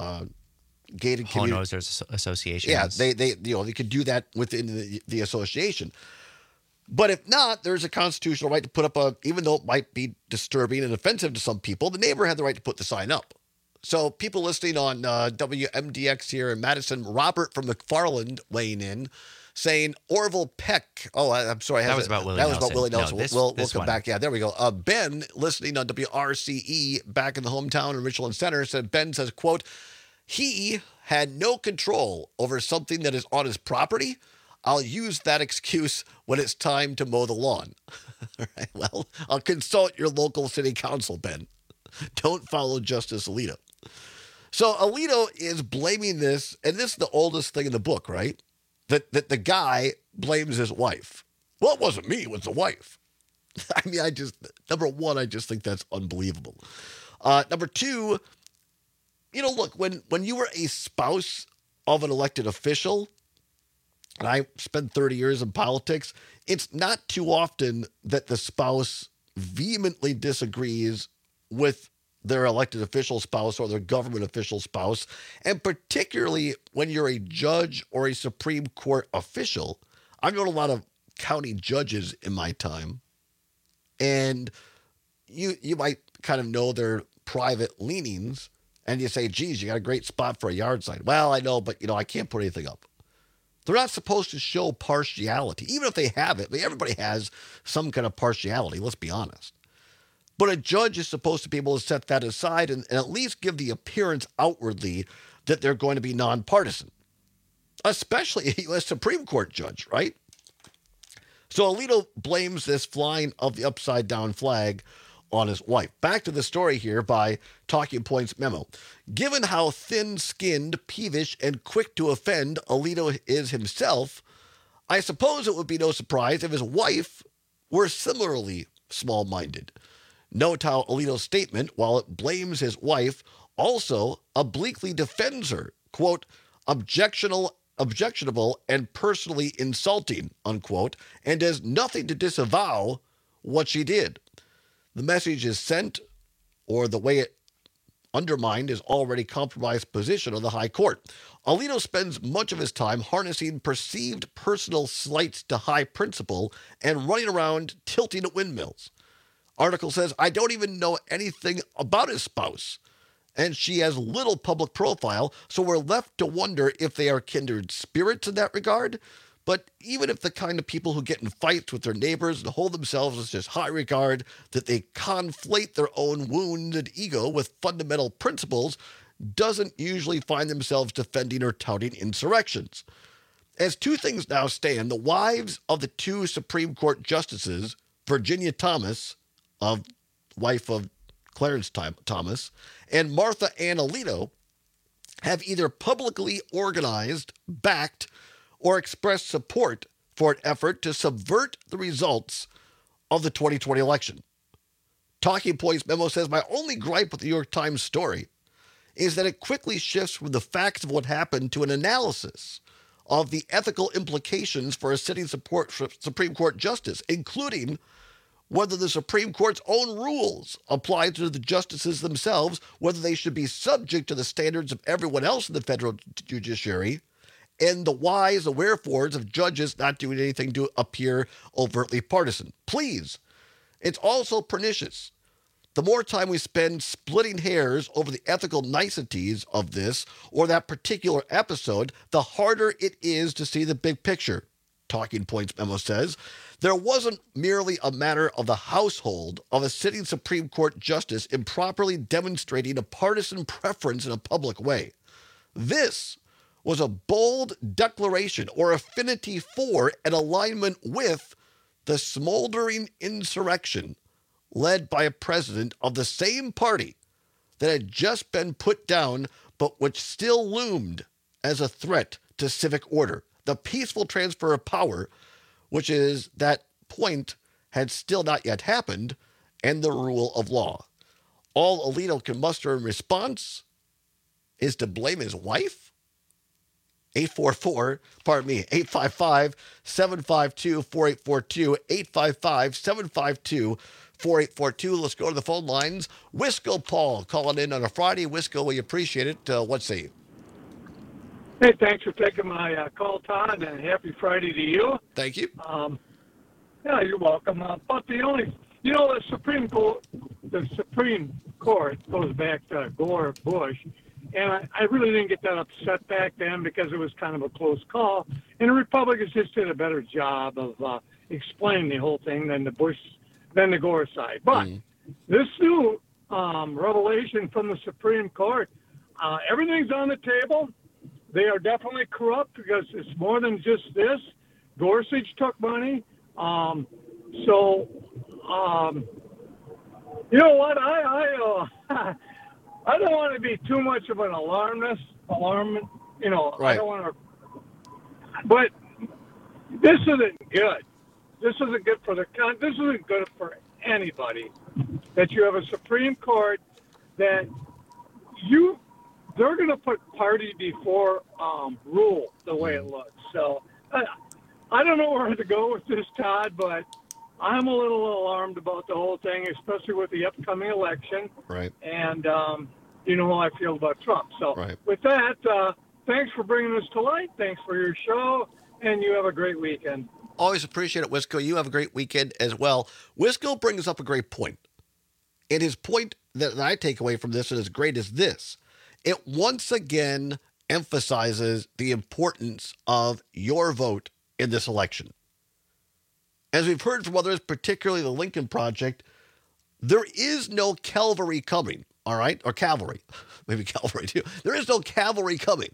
gated community. Homeowners associations. Yeah, they could do that within the association. But if not, there's a constitutional right to put up even though it might be disturbing and offensive to some people, the neighbor had the right to put the sign up. So people listening on WMDX here in Madison, Robert from McFarland weighing in, saying Orville Peck. Oh, I'm sorry. That was about Willie Nelson. That was about Willie Nelson. No, we'll come back. Yeah, there we go. Ben, listening on WRCE back in the hometown in Richland Center, said, Ben says, quote, he had no control over something that is on his property. I'll use that excuse when it's time to mow the lawn. All right, well, I'll consult your local city council, Ben. Don't follow Justice Alito. So Alito is blaming this, and this is the oldest thing in the book, right? That the guy blames his wife. Well, it wasn't me, it was the wife. I mean, number one, I just think that's unbelievable. Number two, look, when you were a spouse of an elected official, and I spent 30 years in politics, it's not too often that the spouse vehemently disagrees with their elected official spouse or their government official spouse. And particularly when you're a judge or a Supreme Court official. I've known a lot of county judges in my time. And you might kind of know their private leanings. And you say, geez, you got a great spot for a yard sign. Well, I know, but I can't put anything up. They're not supposed to show partiality. Even if they have it, everybody has some kind of partiality, let's be honest. But a judge is supposed to be able to set that aside and at least give the appearance outwardly that they're going to be nonpartisan, especially a U.S. Supreme Court judge, right? So Alito blames this flying of the upside-down flag on his wife. Back to the story here by Talking Points memo. Given how thin-skinned, peevish, and quick to offend Alito is himself, I suppose it would be no surprise if his wife were similarly small-minded. Note how Alito's statement, while it blames his wife, also obliquely defends her, quote, objectionable and personally insulting, unquote, and does nothing to disavow what she did. The message is sent, or the way it undermined his already compromised position on the high court. Alito spends much of his time harnessing perceived personal slights to high principle and running around tilting at windmills. Article says, I don't even know anything about his spouse, and she has little public profile, so we're left to wonder if they are kindred spirits in that regard. But even if the kind of people who get in fights with their neighbors and hold themselves in such high regard that they conflate their own wounded ego with fundamental principles, doesn't usually find themselves defending or touting insurrections. As two things now stand, the wives of the two Supreme Court justices, Virginia Thomas, wife of Clarence Thomas, and Martha Ann Alito, have either publicly organized, backed, or expressed support for an effort to subvert the results of the 2020 election. Talking Points memo says, my only gripe with the New York Times story is that it quickly shifts from the facts of what happened to an analysis of the ethical implications for a sitting Supreme Court justice, including whether the Supreme Court's own rules apply to the justices themselves, whether they should be subject to the standards of everyone else in the federal judiciary, and the whys, the wherefores of judges not doing anything to appear overtly partisan. Please, it's also pernicious. The more time we spend splitting hairs over the ethical niceties of this or that particular episode, the harder it is to see the big picture. Talking Points memo says, there wasn't merely a matter of the household of a sitting Supreme Court justice improperly demonstrating a partisan preference in a public way. This was a bold declaration or affinity for and alignment with the smoldering insurrection led by a president of the same party that had just been put down but which still loomed as a threat to civic order. The peaceful transfer of power, which is that point, had still not yet happened, and the rule of law. All Alito can muster in response is to blame his wife? 855-752-4842, 855-752-4842. Let's go to the phone lines. Wisco Paul calling in on a Friday. Wisco, we appreciate it. What say you? Hey, thanks for taking my call, Todd, and happy Friday to you. Thank you. Yeah, you're welcome. But the Supreme Court goes back to Gore, Bush, and I really didn't get that upset back then because it was kind of a close call, and the Republicans just did a better job of explaining the whole thing than the Gore side. But this new revelation from the Supreme Court, everything's on the table. They are definitely corrupt because it's more than just this. Gorsuch took money. You know what? I don't want to be too much of an alarmist. Right. I don't want to. But this isn't good. This isn't good for this isn't good for anybody. That you have a Supreme Court that they're going to put party before rule the way it looks. So I don't know where to go with this, Todd, but I'm a little alarmed about the whole thing, especially with the upcoming election. Right. And you know how I feel about Trump. So with that, thanks for bringing this to light. Thanks for your show, and you have a great weekend. Always appreciate it, Wisco. You have a great weekend as well. Wisco brings up a great point. And his point that I take away from this, and as great as this, it once again emphasizes the importance of your vote in this election. As we've heard from others, particularly the Lincoln Project, there is no cavalry coming, all right? Or cavalry. Maybe cavalry too. There is no cavalry coming.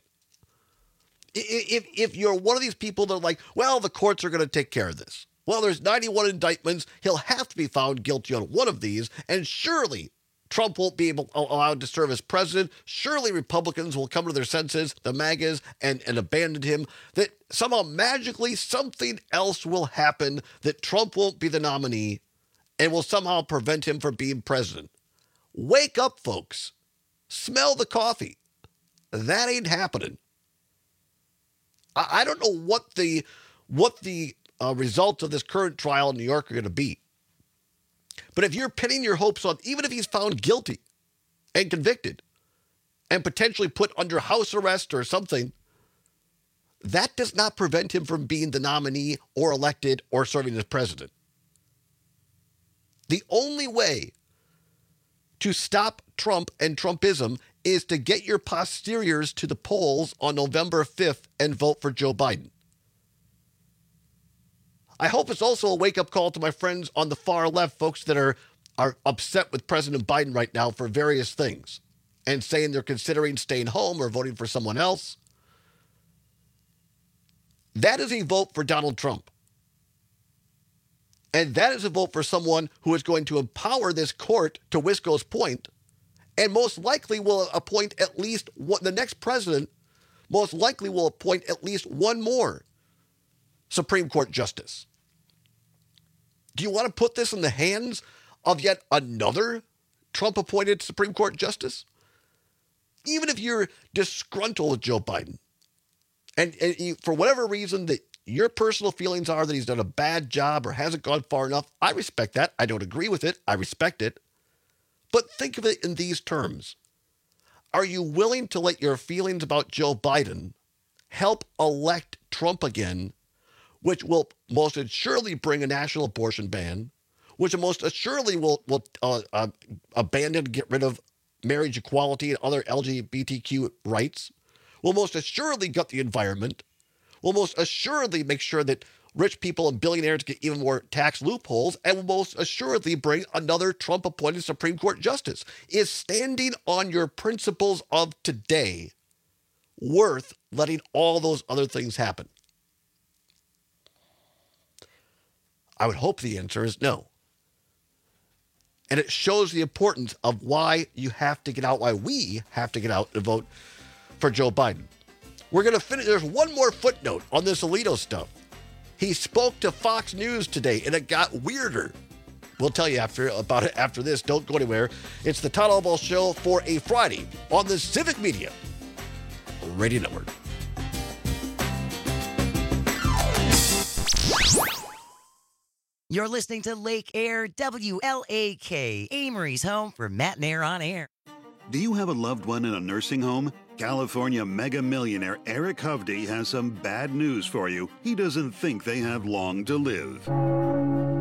If you're one of these people that are like, well, the courts are going to take care of this. Well, there's 91 indictments. He'll have to be found guilty on one of these, and surely Trump won't be allowed to serve as president. Surely Republicans will come to their senses, the MAGAs, and abandon him. That somehow magically something else will happen, that Trump won't be the nominee and will somehow prevent him from being president. Wake up, folks. Smell the coffee. That ain't happening. I don't know what the results of this current trial in New York are going to be. But if you're pinning your hopes on, even if he's found guilty and convicted and potentially put under house arrest or something, that does not prevent him from being the nominee or elected or serving as president. The only way to stop Trump and Trumpism is to get your posteriors to the polls on November 5th and vote for Joe Biden. I hope it's also a wake-up call to my friends on the far left, folks that are upset with President Biden right now for various things and saying they're considering staying home or voting for someone else. That is a vote for Donald Trump. And that is a vote for someone who is going to empower this court, to Wisco's point, and most likely will appoint at least one, the next president most likely will appoint at least one more Supreme Court justice. Do you want to put this in the hands of yet another Trump-appointed Supreme Court justice? Even if you're disgruntled with Joe Biden, and you, for whatever reason that your personal feelings are that he's done a bad job or hasn't gone far enough, I respect that. I don't agree with it. I respect it. But think of it in these terms. Are you willing to let your feelings about Joe Biden help elect Trump again, which will most assuredly bring a national abortion ban, which most assuredly will abandon, get rid of marriage equality and other LGBTQ rights, will most assuredly gut the environment, will most assuredly make sure that rich people and billionaires get even more tax loopholes, and will most assuredly bring another Trump-appointed Supreme Court justice. Is standing on your principles of today worth letting all those other things happen? I would hope the answer is no. And it shows the importance of why you have to get out, why we have to get out and vote for Joe Biden. We're going to finish. There's one more footnote on this Alito stuff. He spoke to Fox News today, and it got weirder. We'll tell you about it after this. Don't go anywhere. It's the Todd Albaugh Show for a Friday on the Civic Media Radio Network. You're listening to Lake Air WLAK, Amory's home for Matt and Air on Air. Do you have a loved one in a nursing home? California mega millionaire Eric Hovde has some bad news for you. He doesn't think they have long to live.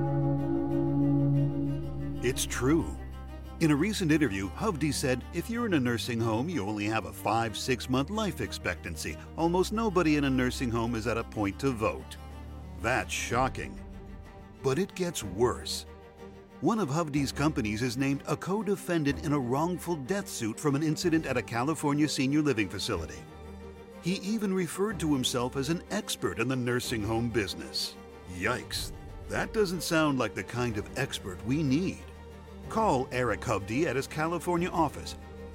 It's true. In a recent interview, Hovde said if you're in a nursing home, you only have a 5-6 month life expectancy. Almost nobody in a nursing home is at a point to vote. That's shocking. But it gets worse. One of Hovde's companies is named a co-defendant in a wrongful death suit from an incident at a California senior living facility. He even referred to himself as an expert in the nursing home business. Yikes, that doesn't sound like the kind of expert we need. Call Eric Hovde at his California office,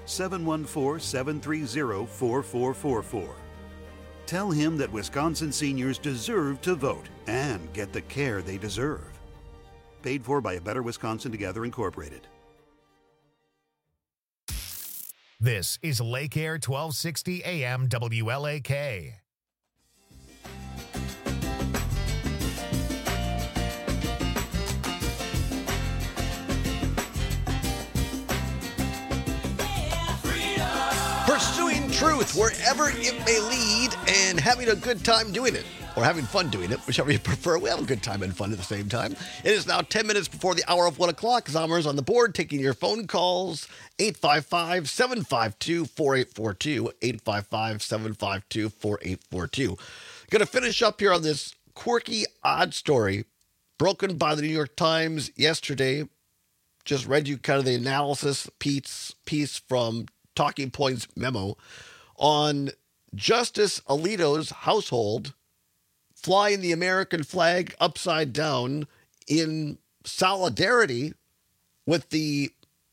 714-730-4444. Tell him that Wisconsin seniors deserve to vote and get the care they deserve. Paid for by A Better Wisconsin Together Incorporated. This is Lake Air 1260 AM WLAK. Pursuing truth wherever it may lead and having a good time doing it. Or having fun doing it, whichever you prefer. We have a good time and fun at the same time. It is now 10 minutes before the hour of 1 o'clock. Zomer's on the board taking your phone calls. 855-752-4842. 855-752-4842. Going to finish up here on this quirky, odd story broken by the New York Times yesterday. Just read you kind of the analysis piece from Talking Points memo on Justice Alito's household flying the American flag upside down in solidarity with these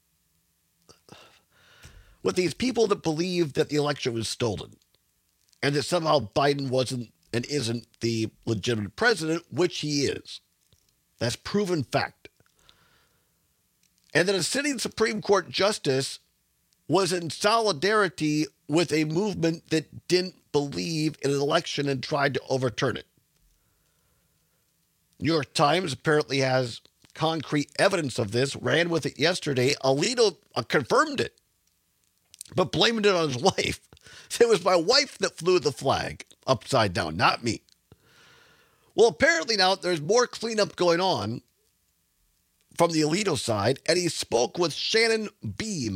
people that believe that the election was stolen and that somehow Biden wasn't and isn't the legitimate president, which he is. That's proven fact. And that a sitting Supreme Court justice was in solidarity with a movement that didn't believe in an election and tried to overturn it. New York Times apparently has concrete evidence of this, ran with it yesterday. Alito confirmed it, but blamed it on his wife. It was my wife that flew the flag upside down, not me. Well, apparently now there's more cleanup going on from the Alito side, and he spoke with Shannon Bream,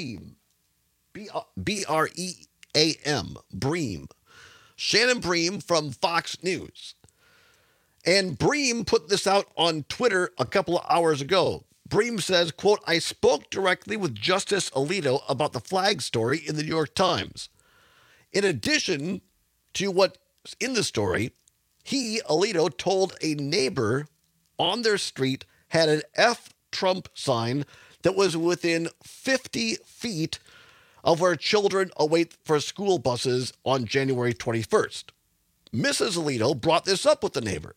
B-R-E-A-M, Bream. Shannon Bream from Fox News. And Bream put this out on Twitter a couple of hours ago. Bream says, quote, I spoke directly with Justice Alito about the flag story in the New York Times. In addition to what's in the story, he, Alito, told a neighbor on their street had an F Trump sign that was within 50 feet of where children await for school buses on January 21st. Mrs. Alito brought this up with the neighbor.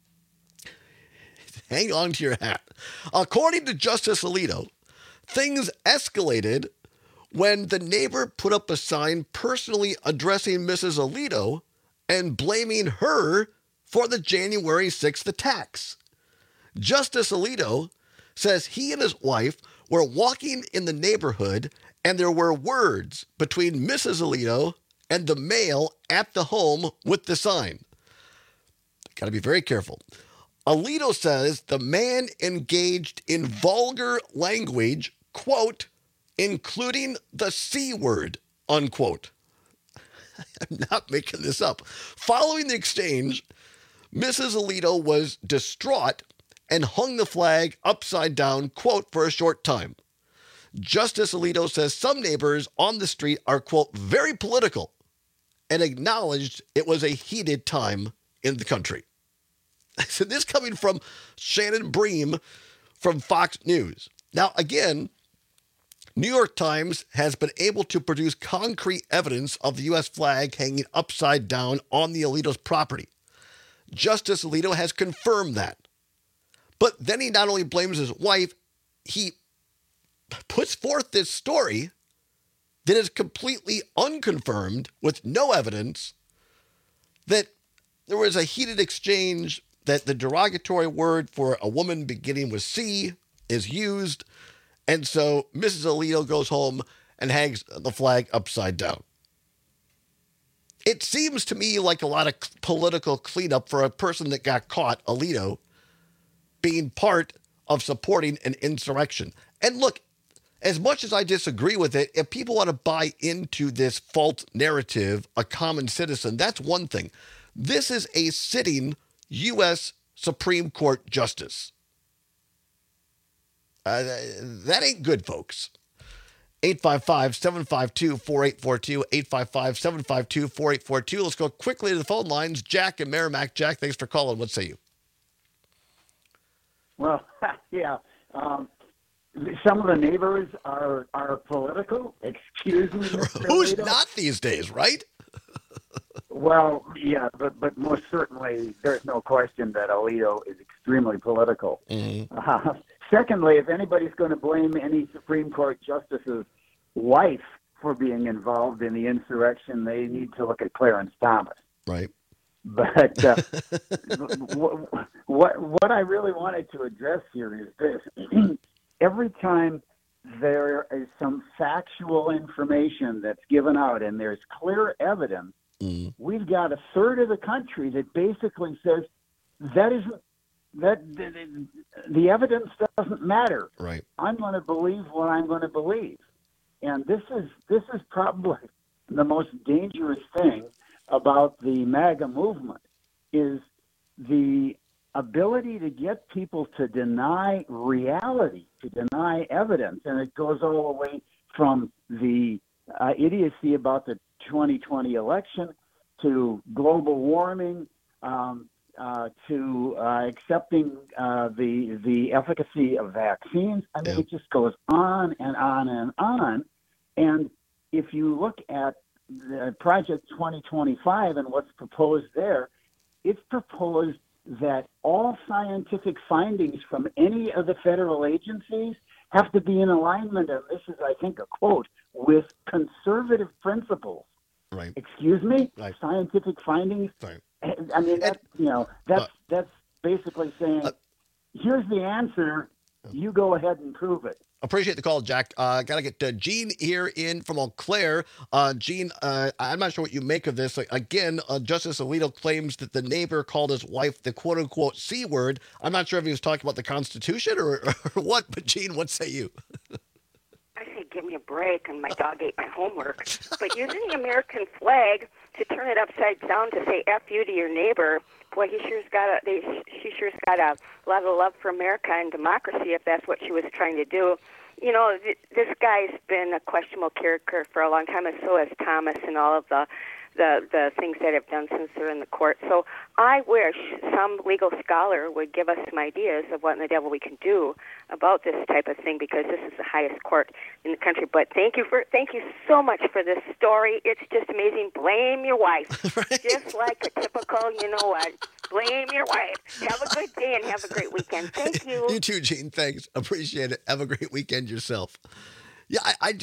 Hang on to your hat. According to Justice Alito, things escalated when the neighbor put up a sign personally addressing Mrs. Alito and blaming her for the January 6th attacks. Justice Alito says he and his wife were walking in the neighborhood and there were words between Mrs. Alito and the male at the home with the sign. Got to be very careful. Alito says the man engaged in vulgar language, quote, including the C word, unquote. I'm not making this up. Following the exchange, Mrs. Alito was distraught and hung the flag upside down, quote, for a short time. Justice Alito says some neighbors on the street are, quote, very political and acknowledged it was a heated time in the country. So this coming from Shannon Bream from Fox News. Now, again, New York Times has been able to produce concrete evidence of the U.S. flag hanging upside down on the Alito's property. Justice Alito has confirmed that. But then he not only blames his wife, he puts forth this story that is completely unconfirmed with no evidence that there was a heated exchange, that the derogatory word for a woman beginning with C is used, and so Mrs. Alito goes home and hangs the flag upside down. It seems to me like a lot of political cleanup for a person that got caught, Alito, being part of supporting an insurrection. And look, as much as I disagree with it, if people want to buy into this false narrative, a common citizen, that's one thing. This is a sitting U.S. Supreme Court justice. That ain't good, folks. 855-752-4842, 855-752-4842. Let's go quickly to the phone lines. Jack and Merrimack. Jack, thanks for calling. What say you? Well, yeah. Some of the neighbors are political. Excuse me, Mr. Who's Alito. not these days, right? Well, yeah, but most certainly there's no question that Alito is extremely political. Mm-hmm. Secondly, if anybody's going to blame any Supreme Court justice's wife for being involved in the insurrection, they need to look at Clarence Thomas. Right. But what I really wanted to address here is this. Every time there is some factual information that's given out and there's clear evidence, we've got a third of the country that basically says that the evidence doesn't matter. Right. I'm going to believe what I'm going to believe. And this is probably the most dangerous thing about the MAGA movement is the ability to get people to deny reality, to deny evidence. And it goes all the way from the idiocy about the 2020 election to global warming, to accepting the efficacy of vaccines. I mean, it just goes on and on and on. And if you look at the Project 2025 and what's proposed there, it's proposed that all scientific findings from any of the federal agencies have to be in alignment, and this is, I think, a quote, with conservative principles. Right. Excuse me? Right. Scientific findings? Right. I mean, that's basically saying, here's the answer, you go ahead and prove it. Appreciate the call, Jack. Got to get Gene here in from Eau Claire. Gene, I'm not sure what you make of this. Again, Justice Alito claims that the neighbor called his wife the quote-unquote C word. I'm not sure if he was talking about the Constitution or what, but Gene, what say you? I say give me a break, and my dog ate my homework. But using the American flag to turn it upside down to say F you to your neighbor, boy, she sure's got a lot of love for America and democracy if that's what she was trying to do. You know, this guy's been a questionable character for a long time, and so has Thomas and all of the things that have done since they're in the court. So I wish some legal scholar would give us some ideas of what in the devil we can do about this type of thing, because this is the highest court in the country. But thank you so much for this story. It's just amazing. Blame your wife. Right. Just like a typical, you know what, blame your wife. Have a good day and have a great weekend. Thank you. You too, Gene. Thanks. Appreciate it. Have a great weekend yourself. Yeah,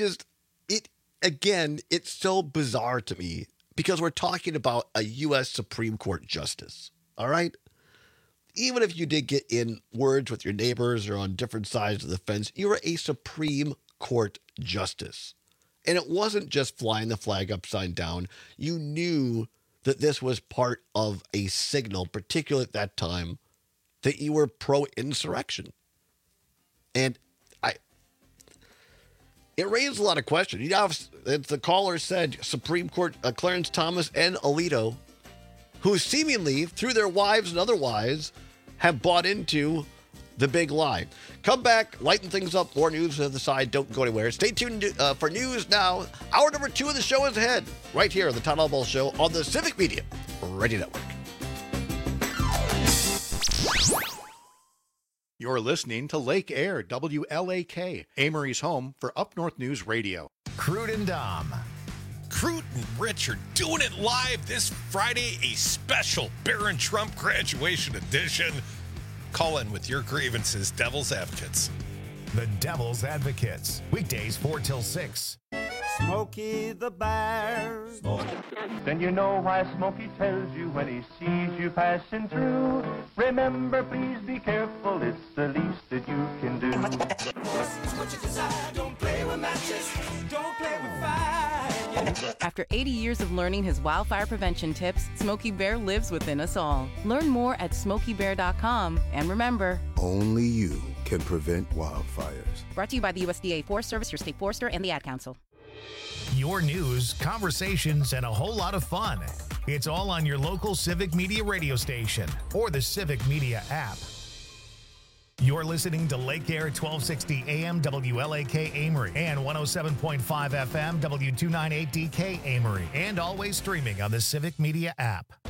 it's so bizarre to me because we're talking about a U.S. Supreme Court justice, all right? Even if you did get in words with your neighbors or on different sides of the fence, you're a Supreme Court justice. And it wasn't just flying the flag upside down. You knew that this was part of a signal, particularly at that time, that you were pro-insurrection. And it raised a lot of questions. You know, as the caller said, Supreme Court, Clarence Thomas and Alito, who seemingly, through their wives and otherwise, have bought into the big lie. Come back, lighten things up, more news on the side. Don't go anywhere. Stay tuned for news now. Hour number 2 of the show is ahead, right here on the Todd Albaugh Show on the Civic Media Radio Network. You're listening to Lake Air, WLAK, Amory's home for Up North News Radio. Crude and Dom. Crude and Rich are doing it live this Friday, a special Barron Trump graduation edition. Call in with your grievances, Devil's Advocates. The Devil's Advocates, weekdays 4 till 6. Smokey the Bear. Then you know why Smokey tells you when he sees you passing through. Remember, please be careful, it's the least that you can do. What you desire, don't play with matches, don't play with fire. After 80 years of learning his wildfire prevention tips, Smokey Bear lives within us all. Learn more at SmokeyBear.com, and remember, only you can prevent wildfires. Brought to you by the USDA Forest Service, your state forester, and the Ad Council. Your news, conversations, and a whole lot of fun. It's all on your local Civic Media radio station or the Civic Media app. You're listening to Lake Air 1260 AM WLAK Amory and 107.5 FM W298DK Amory, and always streaming on the Civic Media app.